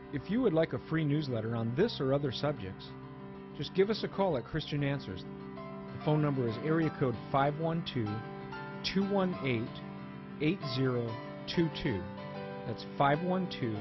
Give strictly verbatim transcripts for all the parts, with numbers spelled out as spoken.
If you would like a free newsletter on this or other subjects, just give us a call at Christian Answers. The phone number is area code five one two, two one eight, eight zero two two. That's five one two,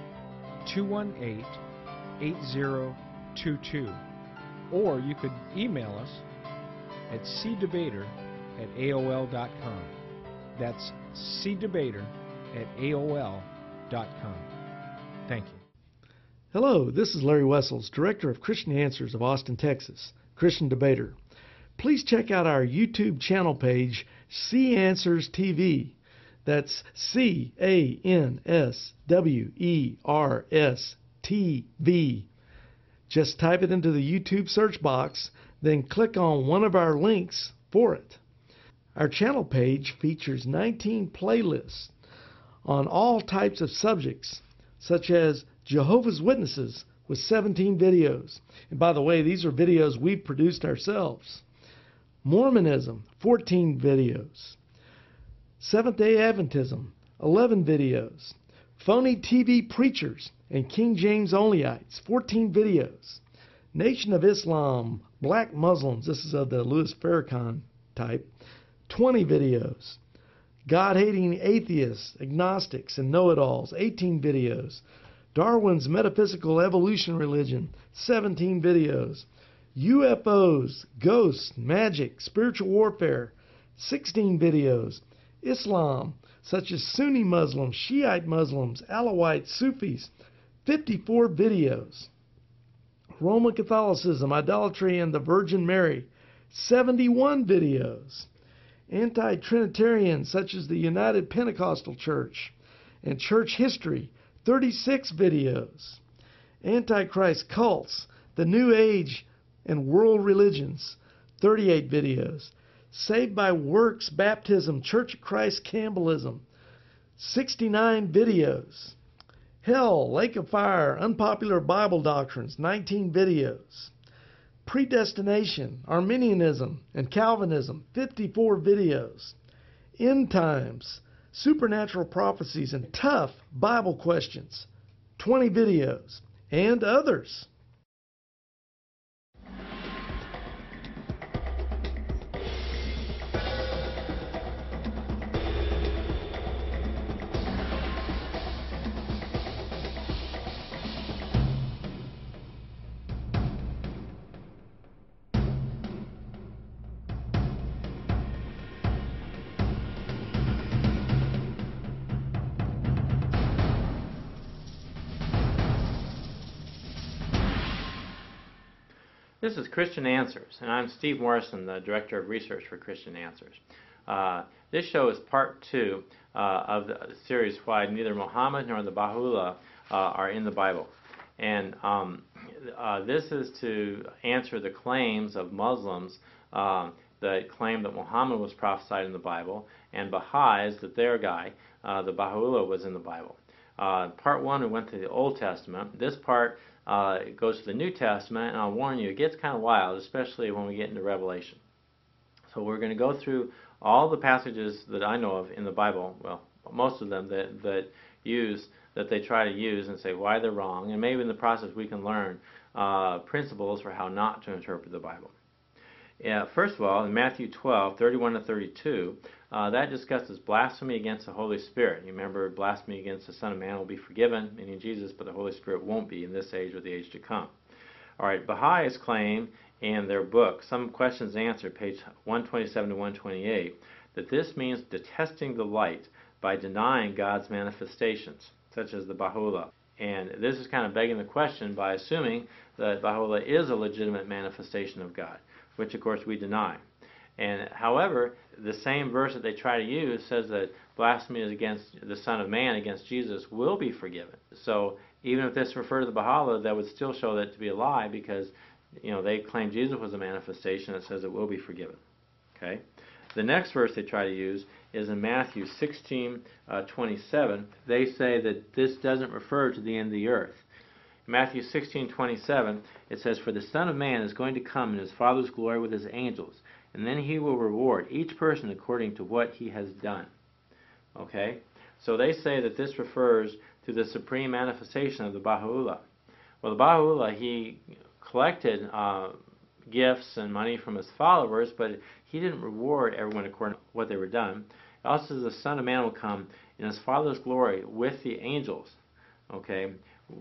two one eight, eight zero two two. Or you could email us at c debater at A O L dot com. That's c debater at A O L dot com. Thank you. Hello, this is Larry Wessels, Director of Christian Answers of Austin, Texas, Christian Debater. Please check out our YouTube channel page, C Answers T V. That's C A N S W E R S T V. Just type it into the YouTube search box, then click on one of our links for it. Our channel page features nineteen playlists on all types of subjects, such as Jehovah's Witnesses with seventeen videos. And by the way, these are videos we've produced ourselves. Mormonism, fourteen videos. Seventh-day Adventism, eleven videos. Phony T V preachers and King James Onlyites, fourteen videos. Nation of Islam, Black Muslims, this is of the Louis Farrakhan type, twenty videos. God-hating atheists, agnostics, and know-it-alls, eighteen videos. Darwin's Metaphysical Evolution Religion, seventeen videos. U F Os, ghosts, magic, spiritual warfare, sixteen videos. Islam, such as Sunni Muslims, Shiite Muslims, Alawites, Sufis, fifty-four videos. Roman Catholicism, idolatry, and the Virgin Mary, seventy-one videos. Anti-Trinitarians, such as the United Pentecostal Church, and church history, thirty-six videos. Antichrist cults, the New Age and world religions, thirty-eight videos. Saved by Works Baptism, Church of Christ Campbellism, sixty-nine videos. Hell, Lake of Fire, Unpopular Bible Doctrines, nineteen videos. Predestination, Arminianism, and Calvinism, fifty-four videos. End Times, Supernatural Prophecies, and Tough Bible Questions, twenty videos, and others. This is Christian Answers, and I'm Steve Morrison, the Director of Research for Christian Answers. Uh, this show is part two uh, of the series Why Neither Muhammad nor the Baha'u'llah uh, are in the Bible. And um, uh, this is to answer the claims of Muslims uh, that claim that Muhammad was prophesied in the Bible, and Baha'is that their guy, uh, the Baha'u'llah, was in the Bible. Uh, part one, we went to the Old Testament. This part uh, goes to the New Testament, and I'll warn you, it gets kind of wild, especially when we get into Revelation. So we're going to go through all the passages that I know of in the Bible, well, most of them that, that use, that they try to use and say why they're wrong, and maybe in the process we can learn uh, principles for how not to interpret the Bible. Yeah, first of all, in Matthew twelve, thirty-one to thirty-two, uh, that discusses blasphemy against the Holy Spirit. You remember, blasphemy against the Son of Man will be forgiven, meaning Jesus, but the Holy Spirit won't be in this age or the age to come. All right, Baha'is claim in their book, Some Questions Answered, page one twenty-seven to one twenty-eight, that this means detesting the light by denying God's manifestations, such as the Baha'u'llah. And this is kind of begging the question by assuming that Baha'u'llah is a legitimate manifestation of God, which of course we deny. And however, the same verse that they try to use says that blasphemy is against the Son of Man, against Jesus, will be forgiven. So even if this referred to the Baha'u'llah, that would still show that to be a lie, because you know they claim Jesus was a manifestation that says it will be forgiven. Okay. The next verse they try to use is in Matthew sixteen, twenty-seven. They say that this doesn't refer to the end of the earth. In Matthew sixteen, twenty-seven, it says, "For the Son of Man is going to come in his Father's glory with his angels, and then he will reward each person according to what he has done." Okay? So they say that this refers to the supreme manifestation of the Baha'u'llah. Well, the Baha'u'llah, he collected uh, gifts and money from his followers, but he didn't reward everyone according to what they were done. It also says the Son of Man will come in his Father's glory with the angels. Okay,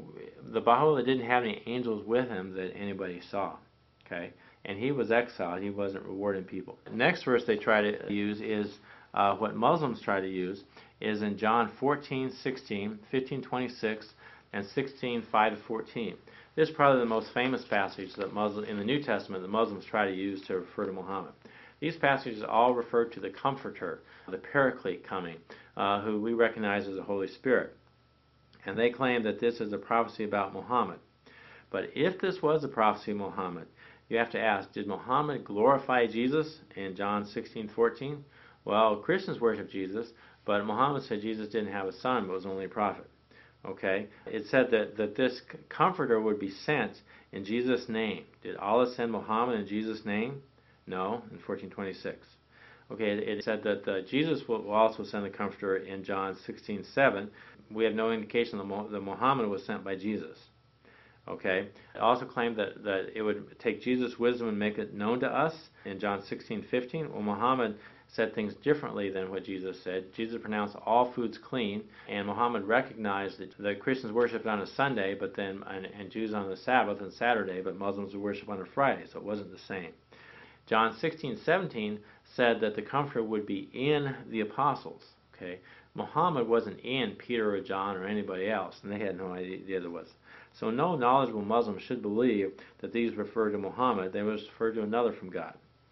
the Baha'u'llah didn't have any angels with him that anybody saw. Okay, and he was exiled. He wasn't rewarding people. The next verse they try to use is uh, what Muslims try to use is in John fourteen sixteen, fifteen twenty-six, and sixteen five to fourteen. This is probably the most famous passage that Muslim, in the New Testament that Muslims try to use to refer to Muhammad. These passages all refer to the Comforter, the Paraclete coming, uh, who we recognize as the Holy Spirit. And they claim that this is a prophecy about Muhammad. But if this was a prophecy of Muhammad, you have to ask, did Muhammad glorify Jesus in John sixteen fourteen? Well, Christians worship Jesus, but Muhammad said Jesus didn't have a son, but was only a prophet. Okay? It said that, that this Comforter would be sent in Jesus' name. Did Allah send Muhammad in Jesus' name? No, in fourteen twenty-six. Okay, it, it said that uh, Jesus will, will also send the Comforter in John sixteen seven. We have no indication that, Mo, that Muhammad was sent by Jesus. Okay, it also claimed that, that it would take Jesus' wisdom and make it known to us in John sixteen fifteen. Well, Muhammad said things differently than what Jesus said. Jesus pronounced all foods clean, and Muhammad recognized that the Christians worshipped on a Sunday, but then and, and Jews on the Sabbath and Saturday, but Muslims would worship on a Friday, so it wasn't the same. John sixteen seventeen said that the Comforter would be in the apostles. Okay, Muhammad wasn't in Peter or John or anybody else, and they had no idea there was. So no knowledgeable Muslim should believe that these refer to Muhammad. They must refer to another from God.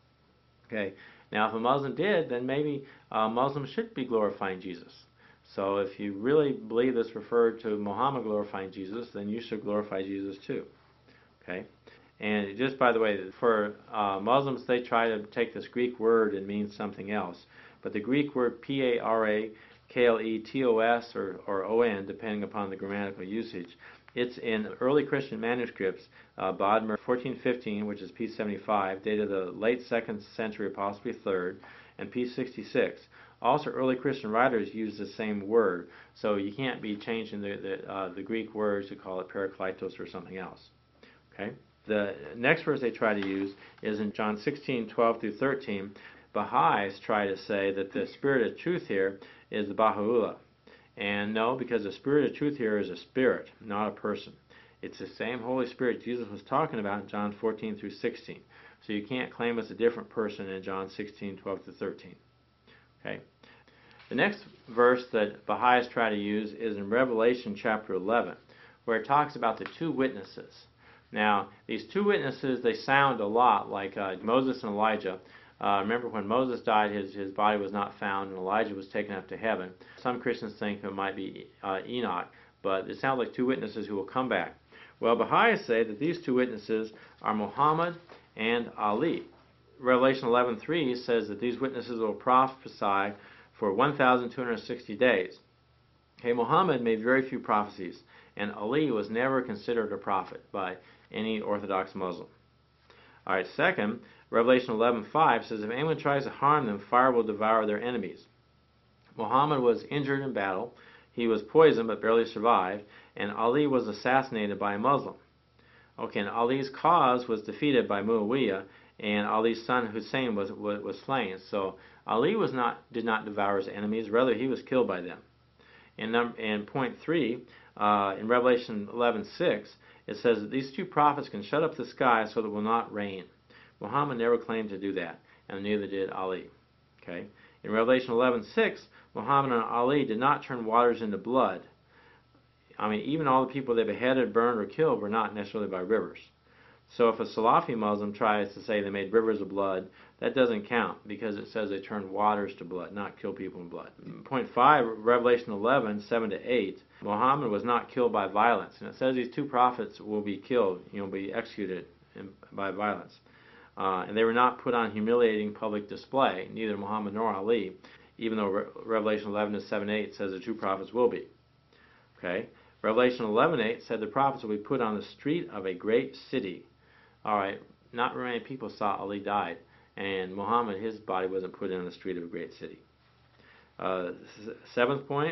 Okay. Now, if a Muslim did, then maybe uh, Muslims should be glorifying Jesus. So if you really believe this referred to Muhammad glorifying Jesus, then you should glorify Jesus too. Okay. And just by the way, for uh, Muslims, they try to take this Greek word and mean something else. But the Greek word P A R A K L E T O S or, or O N, depending upon the grammatical usage, it's in early Christian manuscripts, uh, Bodmer fourteen fifteen, which is P seventy-five, dated the late second century, possibly third, and P sixty-six. Also, early Christian writers use the same word, so you can't be changing the, the, uh, the Greek words to call it parakletos or something else. Okay. The next verse they try to use is in John sixteen twelve through thirteen. Baha'is try to say that the spirit of truth here is the Baha'u'llah. And no, because the spirit of truth here is a spirit, not a person. It's the same Holy Spirit Jesus was talking about in John fourteen through sixteen. So you can't claim it's a different person in John sixteen twelve through thirteen. Okay. The next verse that Baha'is try to use is in Revelation chapter eleven, where it talks about the two witnesses. Now, these two witnesses, they sound a lot like uh, Moses and Elijah. Uh, remember, when Moses died, his, his body was not found, and Elijah was taken up to heaven. Some Christians think it might be uh, Enoch, but it sounds like two witnesses who will come back. Well, Baha'is say that these two witnesses are Muhammad and Ali. Revelation eleven three says that these witnesses will prophesy for one thousand two hundred sixty days. Okay, Muhammad made very few prophecies, and Ali was never considered a prophet by any Orthodox Muslim. All right, second, Revelation eleven five says, if anyone tries to harm them, fire will devour their enemies. Muhammad was injured in battle. He was poisoned but barely survived. And Ali was assassinated by a Muslim. Okay, and Ali's cause was defeated by Muawiyah, and Ali's son Hussein was, was, was slain. So Ali was not did not devour his enemies. Rather, he was killed by them. In, number, in point three, uh, in Revelation eleven six, it says that these two prophets can shut up the sky so that it will not rain. Muhammad never claimed to do that, and neither did Ali. Okay. In Revelation eleven six, Muhammad and Ali did not turn waters into blood. I mean, even all the people they beheaded, burned, or killed were not necessarily by rivers. So if a Salafi Muslim tries to say they made rivers of blood, that doesn't count because it says they turned waters to blood, not kill people in blood. Point five, Revelation eleven, seven to eight, Muhammad was not killed by violence. And it says these two prophets will be killed, you know, be executed in, by violence. Uh, and they were not put on humiliating public display, neither Muhammad nor Ali, even though Re Revelation eleven, seven, eight says the two prophets will be. Okay? Revelation eleven eight said the prophets will be put on the street of a great city. All right, not very many people saw Ali died, and Muhammad, his body wasn't put in the street of a great city. Uh, seventh point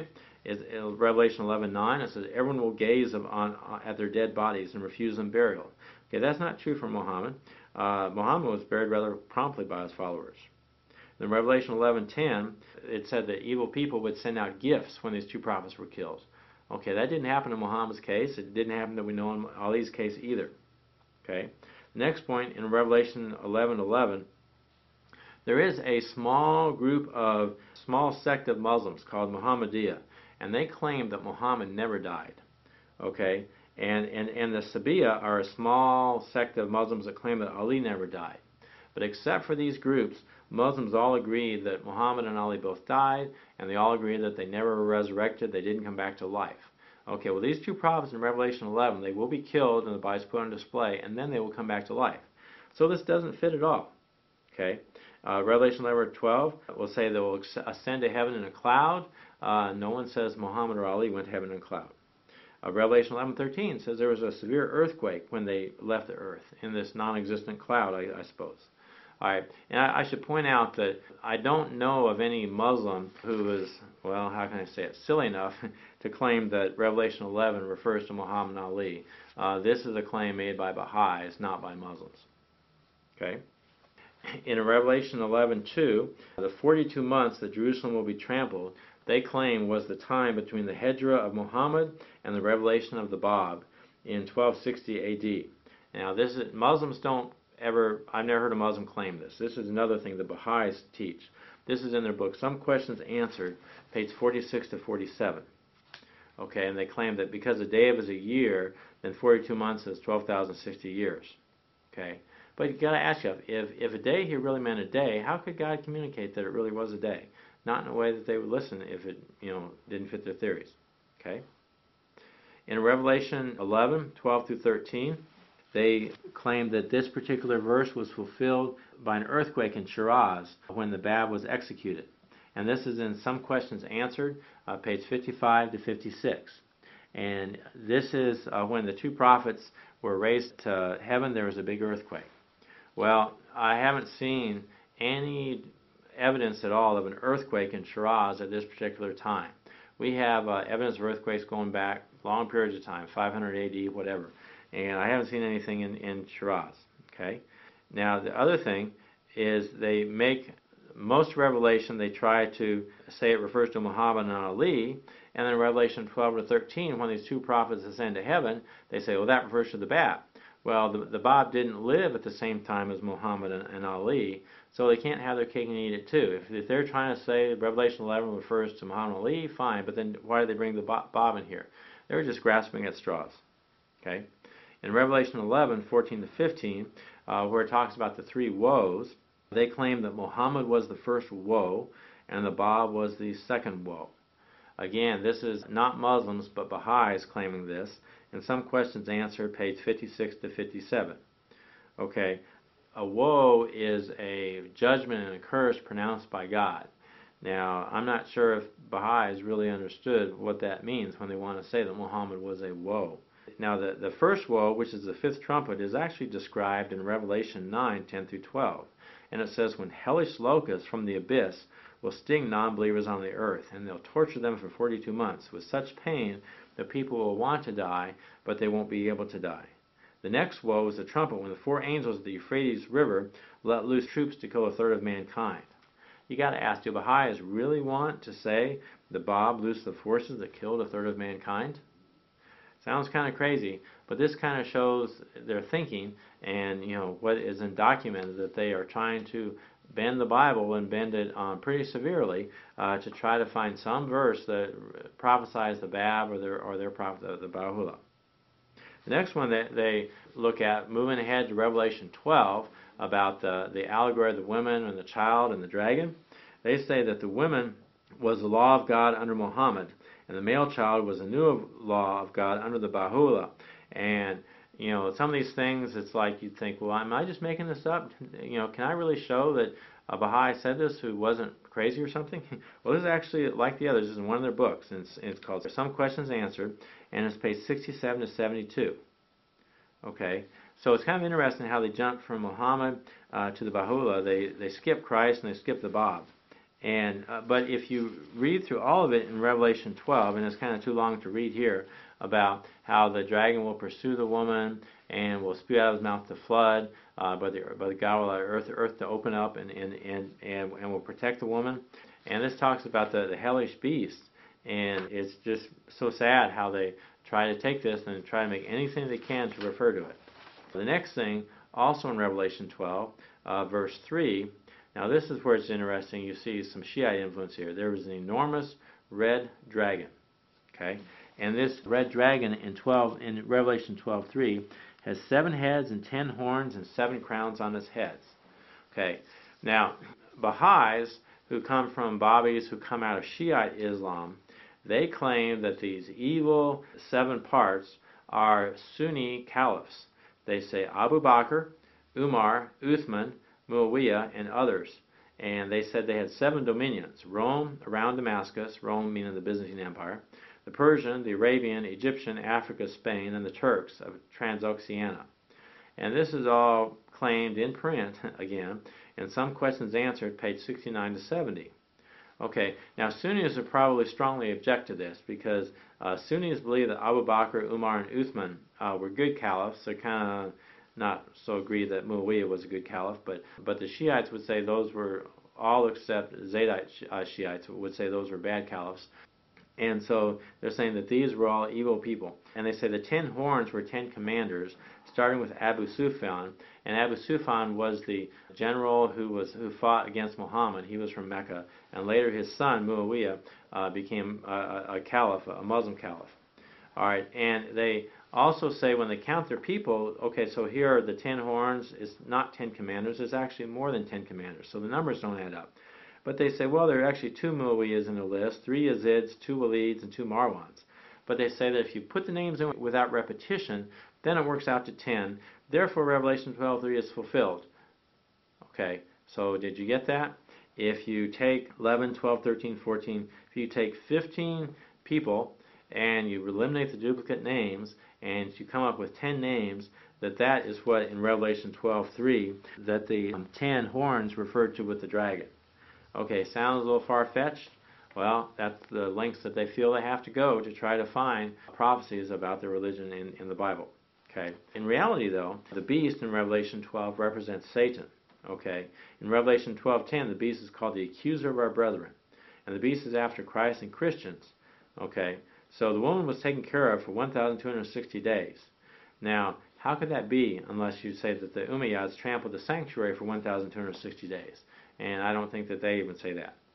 is in Revelation eleven nine. It says everyone will gaze on, on at their dead bodies and refuse them burial. Okay, that's not true for Muhammad. Uh, Muhammad was buried rather promptly by his followers. In Revelation eleven ten, it said that evil people would send out gifts when these two prophets were killed. Okay, that didn't happen in Muhammad's case. It didn't happen that we know in Ali's case either. Okay. The next point in Revelation eleven eleven, there is a small group of small sect of Muslims called Muhammadiyah, and they claim that Muhammad never died. Okay, and and and the Sabiya are a small sect of Muslims that claim that Ali never died. But except for these groups, Muslims all agree that Muhammad and Ali both died, and they all agree that they never were resurrected. They didn't come back to life. Okay, well, these two prophets in Revelation eleven, they will be killed and the bodies put on display, and then they will come back to life. So this doesn't fit at all. Okay, uh, Revelation eleven twelve will say they will ascend to heaven in a cloud. Uh, no one says Muhammad or Ali went to heaven in a cloud. Uh, Revelation eleven thirteen says there was a severe earthquake when they left the earth in this non-existent cloud, I, I suppose. All right, and I, I should point out that I don't know of any Muslim who is, well, how can I say it, silly enough to claim that Revelation eleven refers to Muhammad and Ali. Uh, this is a claim made by Baha'is, not by Muslims. Okay. In Revelation eleven two, the forty-two months that Jerusalem will be trampled, they claim was the time between the Hijrah of Muhammad and the revelation of the Bab in twelve sixty A D. Now, this is, Muslims don't ever, I've never heard a Muslim claim this. This is another thing the Baha'is teach. This is in their book, Some Questions Answered, page forty-six to forty-seven. Okay, and they claim that because a day is a year, then forty-two months is twelve thousand sixty years. Okay, but you got to ask yourself, if if a day here really meant a day, how could God communicate that it really was a day? Not in a way that they would listen if it, you know, didn't fit their theories. Okay. In Revelation eleven twelve through thirteen, they claim that this particular verse was fulfilled by an earthquake in Shiraz when the Bab was executed. And this is in Some Questions Answered, uh, page fifty-five to fifty-six. And this is uh, when the two prophets were raised to heaven, there was a big earthquake. Well, I haven't seen any evidence at all of an earthquake in Shiraz at this particular time. We have uh, evidence of earthquakes going back long periods of time, five hundred A D, whatever. And I haven't seen anything in, in Shiraz. Okay. Now, the other thing is they make most Revelation, they try to say it refers to Muhammad and Ali, and then Revelation twelve to thirteen, when these two prophets ascend to heaven, they say, well, that refers to the Bab. Well, the, the Bab didn't live at the same time as Muhammad and, and Ali, so they can't have their cake and eat it too. If, if they're trying to say Revelation eleven refers to Muhammad and Ali, fine, but then why do they bring the Bab in here? They were just grasping at straws. Okay. In Revelation eleven fourteen to fifteen, uh, where it talks about the three woes, they claim that Muhammad was the first woe and the Bab was the second woe. Again, this is not Muslims but Baha'is claiming this. In Some Questions Answered, page fifty-six to fifty-seven. Okay, a woe is a judgment and a curse pronounced by God. Now, I'm not sure if Baha'is really understood what that means when they want to say that Muhammad was a woe. Now, the, the first woe, which is the fifth trumpet, is actually described in Revelation nine ten through twelve. And it says, when hellish locusts from the abyss will sting non-believers on the earth, and they'll torture them for forty-two months with such pain that people will want to die, but they won't be able to die. The next woe is the trumpet when the four angels of the Euphrates River let loose troops to kill a third of mankind. You got to ask, do Baha'is really want to say the Bab loosed the forces that killed a third of mankind? Sounds kind of crazy, but this kind of shows their thinking and, you know, what is undocumented, that they are trying to bend the Bible and bend it um, pretty severely uh, to try to find some verse that prophesies the Bab or their or their prophet, the, the Baha'u'llah. The next one that they look at, moving ahead to Revelation twelve, about the, the allegory of the women and the child and the dragon, they say that the women was the law of God under Muhammad, and the male child was a new law of God under the Baha'u'llah. And, you know, some of these things, it's like you'd think, well, am I just making this up? You know, can I really show that a Baha'i said this who wasn't crazy or something? Well, this is actually like the others. This is in one of their books, and it's, it's called Some Questions Answered, and it's page sixty-seven to seventy-two. Okay, so it's kind of interesting how they jump from Muhammad uh, to the Baha'u'llah. They, they skip Christ and they skip the Bab. And uh, but if you read through all of it in Revelation twelve, and it's kind of too long to read here, about how the dragon will pursue the woman and will spew out of his mouth the flood, uh, but the but the God will allow earth earth to open up and and, and, and and will protect the woman. And this talks about the, the hellish beast, and it's just so sad how they try to take this and try to make anything they can to refer to it. The next thing, also in Revelation twelve, uh, verse three. Now this is where it's interesting. You see some Shiite influence here. There was an enormous red dragon. Okay, and this red dragon in twelve in Revelation twelve three has seven heads and ten horns and seven crowns on his heads. Okay, now Baha'is who come from Babis who come out of Shiite Islam, they claim that these evil seven parts are Sunni caliphs. They say Abu Bakr, Umar, Uthman, Muawiyah, and others. And they said they had seven dominions: Rome around Damascus, Rome meaning the Byzantine Empire, the Persian, the Arabian, Egyptian, Africa, Spain, and the Turks of Transoxiana. And this is all claimed in print, again, in Some Questions Answered, page sixty-nine to seventy. Okay, now Sunnis would probably strongly object to this because uh, Sunnis believe that Abu Bakr, Umar, and Uthman uh, were good caliphs. They're kind of not so agreed that Muawiyah was a good caliph, but but the Shiites would say those were, all except Zaydite uh, Shiites would say those were bad caliphs. And so they're saying that these were all evil people. And they say the ten horns were ten commanders, starting with Abu Sufyan. And Abu Sufyan was the general who was who fought against Muhammad. He was from Mecca. And later his son, Muawiyah, uh, became a, a caliph, a Muslim caliph. All right, and they also say when they count their people, okay, so here are the ten horns. It's not ten commanders. There's actually more than ten commanders. So the numbers don't add up. But they say, well, there are actually two Muawiyyahs in the list, three Yazids, two Walids, and two Marwans. But they say that if you put the names in without repetition, then it works out to ten. Therefore, Revelation twelve three is fulfilled. Okay, so did you get that? If you take eleven, twelve, thirteen, fourteen, if you take fifteen people and you eliminate the duplicate names and you come up with ten names, that that is what in Revelation twelve three, that the um, ten horns referred to with the dragon. Okay, sounds a little far-fetched. Well, that's the lengths that they feel they have to go to try to find prophecies about their religion in, in the Bible. Okay. In reality, though, the beast in Revelation twelve represents Satan. Okay. In Revelation twelve ten, the beast is called the accuser of our brethren. And the beast is after Christ and Christians. Okay. So the woman was taken care of for one thousand two hundred sixty days. Now, how could that be unless you say that the Umayyads trampled the sanctuary for one thousand two hundred sixty days? And I don't think that they even say that.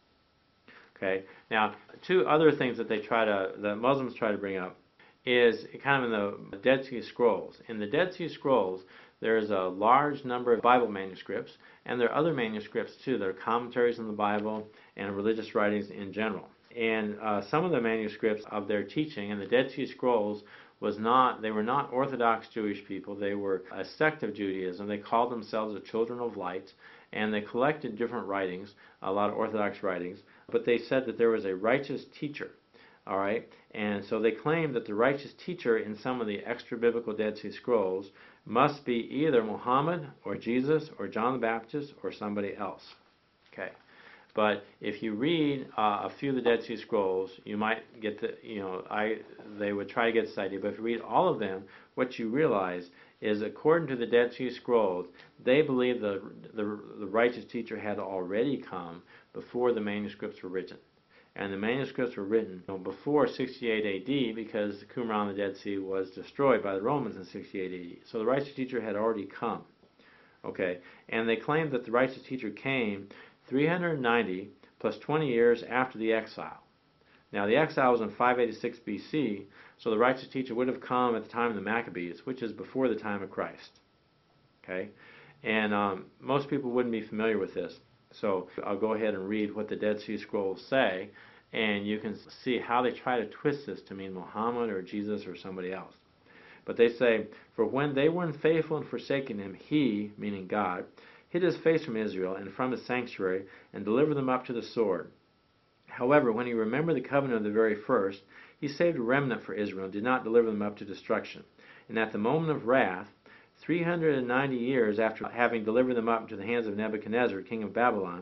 Okay. Now, two other things that they try to, the Muslims try to bring up, is kind of in the Dead Sea Scrolls. In the Dead Sea Scrolls, there's a large number of Bible manuscripts, and there are other manuscripts too. There are commentaries on the Bible and religious writings in general. And uh, some of the manuscripts of their teaching in the Dead Sea Scrolls was not, they were not Orthodox Jewish people. They were a sect of Judaism. They called themselves the Children of Light. And they collected different writings, a lot of Orthodox writings, but they said that there was a righteous teacher, all right? And so they claimed that the righteous teacher in some of the extra-biblical Dead Sea Scrolls must be either Muhammad or Jesus or John the Baptist or somebody else, okay? But if you read uh, a few of the Dead Sea Scrolls, you might get the, you know, I they would try to get this idea, but if you read all of them, what you realize is according to the Dead Sea Scrolls, they believe the, the, the righteous teacher had already come before the manuscripts were written. And the manuscripts were written you know, before sixty-eight A D because Qumran on the Dead Sea was destroyed by the Romans in sixty-eight A D. So the righteous teacher had already come. Okay, and they claimed that the righteous teacher came three hundred ninety plus twenty years after the exile. Now the exile was in five eighty-six B C, so the righteous teacher would have come at the time of the Maccabees, which is before the time of Christ. Okay, and um, most people wouldn't be familiar with this, so I'll go ahead and read what the Dead Sea Scrolls say, and you can see how they try to twist this to mean Muhammad or Jesus or somebody else. But they say, for when they were unfaithful and forsaken him, he, meaning God, hid his face from Israel and from his sanctuary, and delivered them up to the sword. However, when he remembered the covenant of the very first, he saved a remnant for Israel and did not deliver them up to destruction. And at the moment of wrath, three hundred ninety years after having delivered them up into the hands of Nebuchadnezzar, king of Babylon, he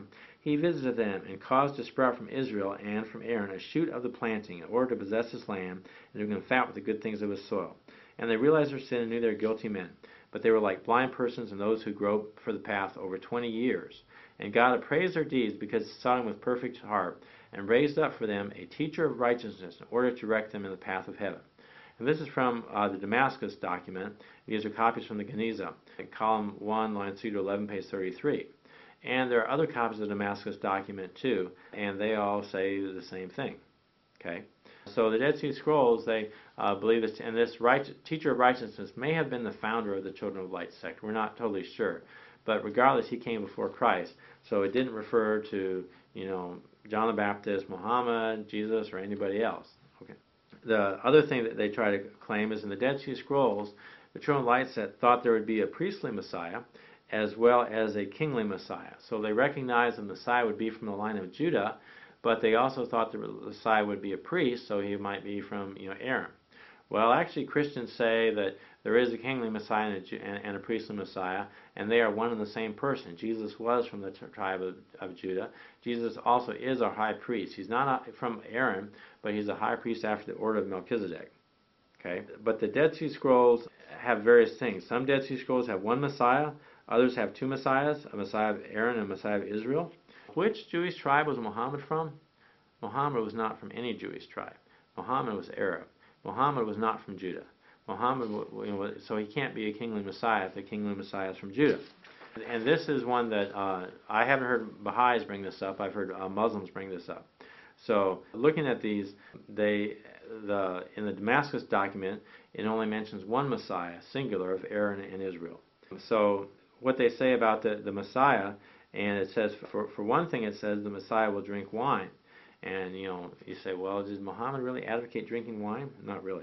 He visited them and caused to sprout from Israel and from Aaron a shoot of the planting in order to possess his land and to become fat with the good things of his soil. And they realized their sin and knew they were guilty men. But they were like blind persons and those who grope for the path over twenty years. And God appraised their deeds because he saw them with perfect heart and raised up for them a teacher of righteousness in order to direct them in the path of heaven. And this is from uh, the Damascus document. These are copies from the Geniza, column one, lines two to eleven, page thirty-three. And there are other copies of the Damascus document too, and they all say the same thing. Okay, so the Dead Sea Scrolls, they uh, believe this, and this right, teacher of righteousness may have been the founder of the Children of Light sect. We're not totally sure, but regardless, he came before Christ, so it didn't refer to, you know, John the Baptist, Muhammad, Jesus, or anybody else. Okay. The other thing that they try to claim is in the Dead Sea Scrolls, the Children of Light sect thought there would be a priestly Messiah as well as a kingly Messiah. So they recognized the Messiah would be from the line of Judah, but they also thought the Messiah would be a priest, so he might be from, you know, Aaron. Well, actually, Christians say that there is a kingly Messiah and a, and a priestly Messiah, and they are one and the same person. Jesus was from the tribe of, of Judah. Jesus also is our high priest. He's not from Aaron, but he's a high priest after the order of Melchizedek. Okay, but the Dead Sea Scrolls have various things. Some Dead Sea Scrolls have one Messiah. Others have two Messiahs, a Messiah of Aaron and a Messiah of Israel. Which Jewish tribe was Muhammad from? Muhammad was not from any Jewish tribe. Muhammad was Arab. Muhammad was not from Judah. Muhammad, you know, so he can't be a kingly Messiah if the kingly Messiah is from Judah. And this is one that uh, I haven't heard Baha'is bring this up. I've heard uh, Muslims bring this up. So looking at these, they the in the Damascus document, it only mentions one Messiah, singular, of Aaron and Israel. So what they say about the, the Messiah, and it says, for, for one thing, it says the Messiah will drink wine. And, you know, you say, well, does Muhammad really advocate drinking wine? Not really.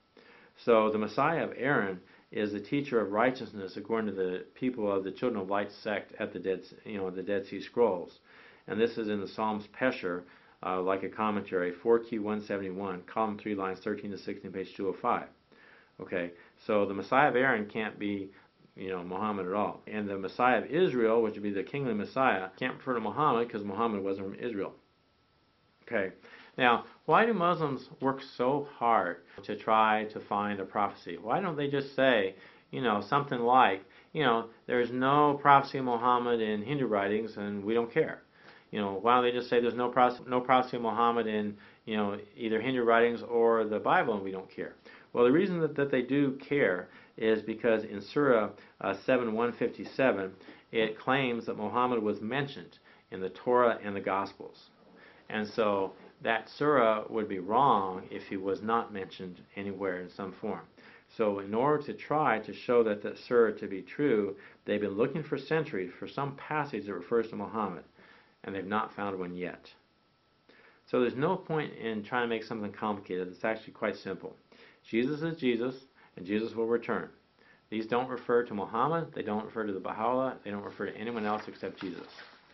So the Messiah of Aaron is the teacher of righteousness according to the people of the Children of Light sect at the Dead, you know, the Dead Sea Scrolls. And this is in the Psalms Pesher, uh, like a commentary, four Q one seventy-one, column three, lines thirteen to sixteen, page two oh five. Okay, so the Messiah of Aaron can't be, you know, Muhammad at all. And the Messiah of Israel, which would be the kingly Messiah, can't refer to Muhammad because Muhammad wasn't from Israel. Okay. Now, why do Muslims work so hard to try to find a prophecy? Why don't they just say, you know, something like, you know, there's no prophecy of Muhammad in Hindu writings and we don't care? You know, why don't they just say there's no prophecy, no prophecy of Muhammad in, you know, either Hindu writings or the Bible and we don't care? Well, the reason that, that they do care is because in Surah uh, seven one fifty-seven, it claims that Muhammad was mentioned in the Torah and the Gospels. And so that surah would be wrong if he was not mentioned anywhere in some form. So in order to try to show that that surah to be true, they've been looking for centuries for some passage that refers to Muhammad, and they've not found one yet. So there's no point in trying to make something complicated. It's actually quite simple. Jesus is Jesus, and Jesus will return. These don't refer to Muhammad, they don't refer to the Baha'u'llah, they don't refer to anyone else except Jesus.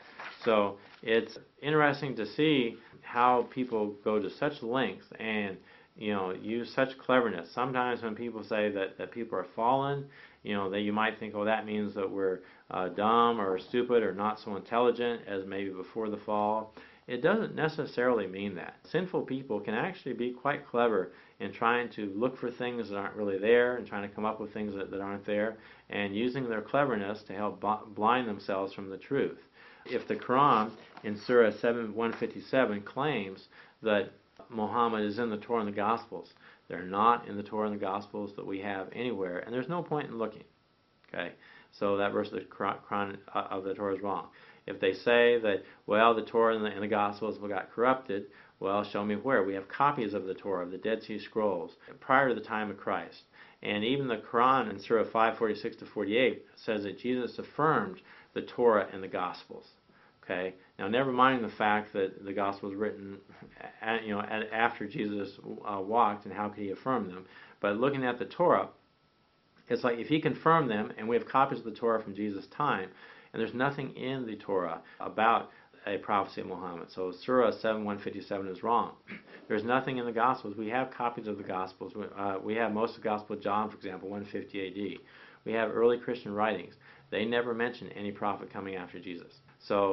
So it's interesting to see how people go to such lengths and, you know, use such cleverness. Sometimes when people say that, that people are fallen, you know, that you might think, oh, that means that we're uh, dumb or stupid or not so intelligent as maybe before the fall. It doesn't necessarily mean that. Sinful people can actually be quite clever in trying to look for things that aren't really there and trying to come up with things that, that aren't there and using their cleverness to help b- blind themselves from the truth. If the Quran in Surah seven one fifty-seven claims that Muhammad is in the Torah and the Gospels, they're not in the Torah and the Gospels that we have anywhere, and there's no point in looking. Okay, so that verse of the Quran of the Torah is wrong. If they say that, well, the Torah and the, and the Gospels got corrupted, well, show me where. We have copies of the Torah, of the Dead Sea Scrolls, prior to the time of Christ. And even the Quran in Surah five forty-six to forty-eight says that Jesus affirmed the Torah and the Gospels. Okay. Now, never mind the fact that the Gospel was written, at, you know, at, after Jesus uh, walked, and how could he affirm them? But looking at the Torah, it's like if he confirmed them, and we have copies of the Torah from Jesus' time, and there's nothing in the Torah about a prophecy of Muhammad. So Surah seven one fifty-seven is wrong. There's nothing in the Gospels. We have copies of the Gospels. Uh, we have most of the Gospel of John, for example, one fifty A D. We have early Christian writings. They never mention any prophet coming after Jesus. So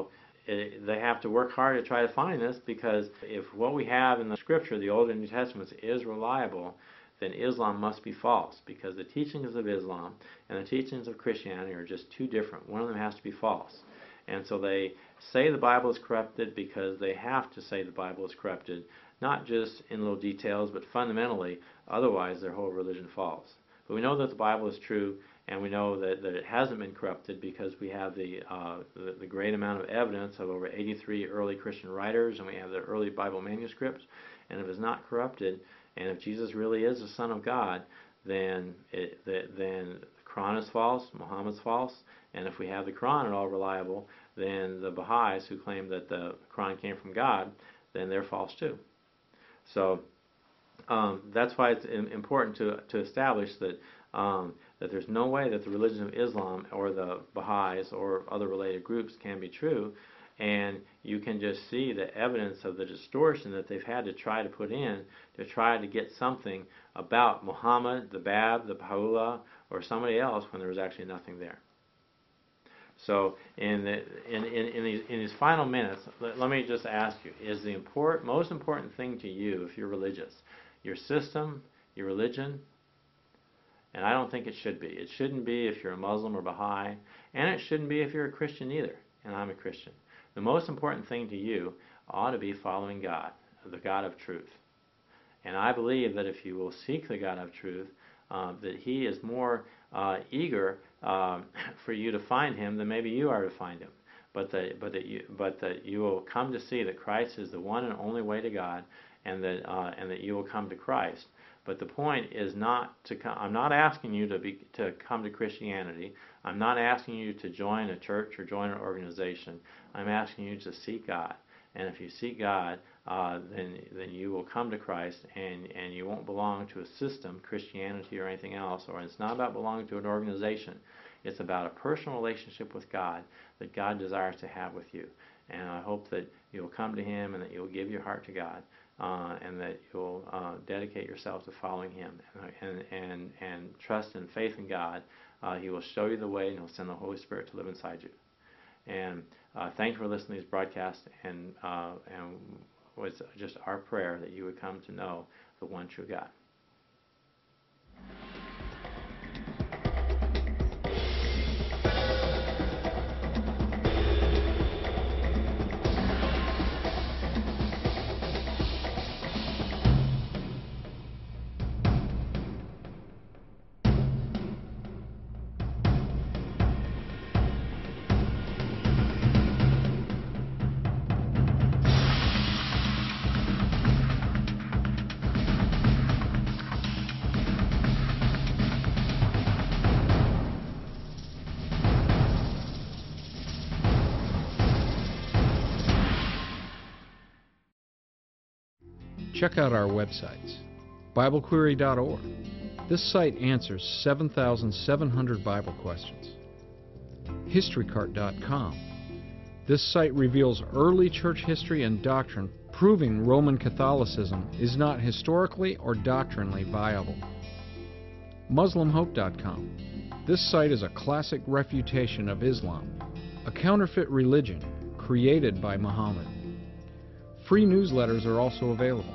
it, they have to work hard to try to find this, because if what we have in the Scripture, the Old and New Testaments, is reliable, then Islam must be false, because the teachings of Islam and the teachings of Christianity are just too different. One of them has to be false. And so they say the Bible is corrupted because they have to say the Bible is corrupted, not just in little details, but fundamentally, otherwise their whole religion falls. But we know that the Bible is true, and we know that, that it hasn't been corrupted because we have the, uh, the, the great amount of evidence of over eighty-three early Christian writers, and we have the early Bible manuscripts. And if it's not corrupted, and if Jesus really is the Son of God, then it, the, then the Quran is false, Muhammad's false, and if we have the Quran at all reliable, then the Baha'is, who claim that the Quran came from God, then they're false too. So um, that's why it's important to to establish that um, that there's no way that the religion of Islam or the Baha'is or other related groups can be true. And you can just see the evidence of the distortion that they've had to try to put in to try to get something about Muhammad, the Bab, the Baha'u'llah, or somebody else when there was actually nothing there. So in, the, in, in, in, these, in these final minutes, let, let me just ask you, is the import, most important thing to you, if you're religious, your system, your religion? And I don't think it should be. It shouldn't be if you're a Muslim or Baha'i, and it shouldn't be if you're a Christian either, and I'm a Christian. The most important thing to you ought to be following God, the God of truth. And I believe that if you will seek the God of truth, uh, that He is more uh, eager uh, for you to find Him than maybe you are to find Him. But that, but that you, but that you will come to see that Christ is the one and only way to God, and that uh, and that you will come to Christ. But the point is not to come. I'm not asking you to be to come to Christianity. I'm not asking you to join a church or join an organization. I'm asking you to seek God. And if you seek God, uh, then then you will come to Christ, and, and you won't belong to a system, Christianity or anything else. Or it's not about belonging to an organization. It's about a personal relationship with God that God desires to have with you. And I hope that you'll come to Him and that you'll give your heart to God. Uh, and that you'll uh, dedicate yourself to following Him and and and trust and faith in God. Uh, he will show you the way, and He'll send the Holy Spirit to live inside you. And uh, thank you for listening to these broadcasts. And uh, and it's just our prayer that you would come to know the one true God. Check out our websites. Bible Query dot org. This site answers seven thousand seven hundred Bible questions. History Cart dot com. This site reveals early church history and doctrine, proving Roman Catholicism is not historically or doctrinally viable. Muslim Hope dot com. This site is a classic refutation of Islam, a counterfeit religion created by Muhammad. Free newsletters are also available.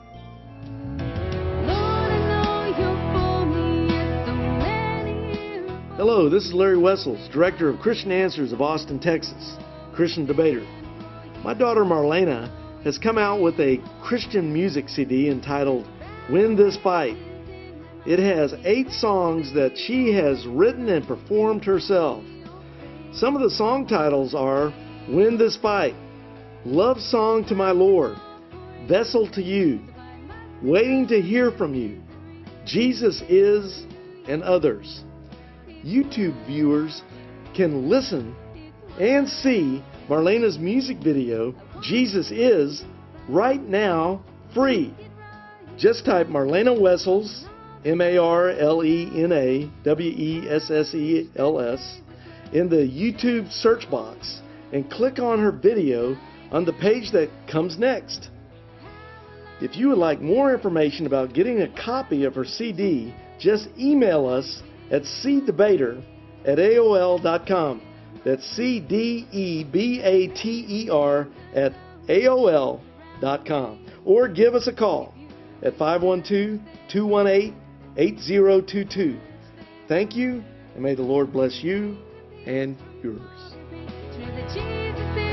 Hello, this is Larry Wessels, Director of Christian Answers of Austin, Texas, Christian debater. My daughter Marlena has come out with a Christian music C D entitled Win This Fight. It has eight songs that she has written and performed herself. Some of the song titles are Win This Fight, Love Song to My Lord, Vessel to You, Waiting to Hear From You, Jesus Is, and others. YouTube viewers can listen and see Marlena's music video, Jesus Is, right now, free. Just type Marlena Wessels, M A R L E N A W E S S E L S, in the YouTube search box and click on her video on the page that comes next. If you would like more information about getting a copy of her C D, just email us at c debater at A O L dot com. That's C D E B A T E R at A O L dot com. Or give us a call at five one two, two one eight, eight zero two two. Thank you, and may the Lord bless you and yours. True that Jesus is